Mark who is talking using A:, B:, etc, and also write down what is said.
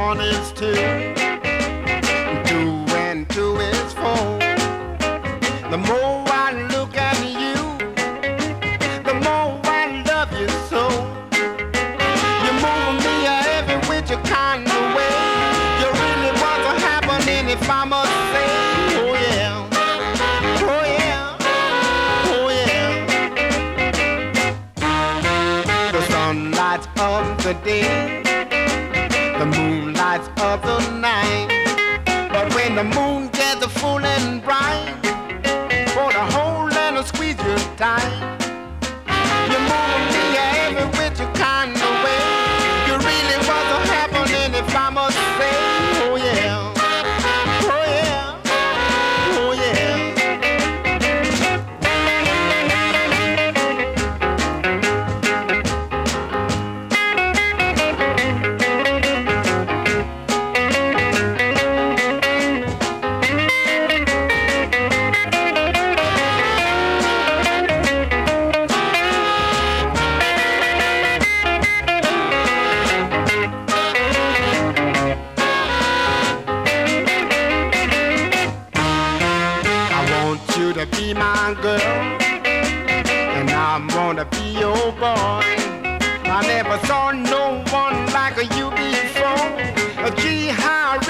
A: one is two, two and two is four. The more I look at you, the more I love you so. You move me every which kind of way. You really want to happening if I must say, oh yeah, oh yeah, oh yeah. The sun lights up the day, the moon lights up the night. But when the moon gets full and bright, for the hold and squeeze you tight. You move me every which kind of way. You really wasn't happening if I must say, oh yeah, oh yeah, oh yeah. To be my girl, and I'm gonna be your boy. I never saw no one like you before. Gee, how I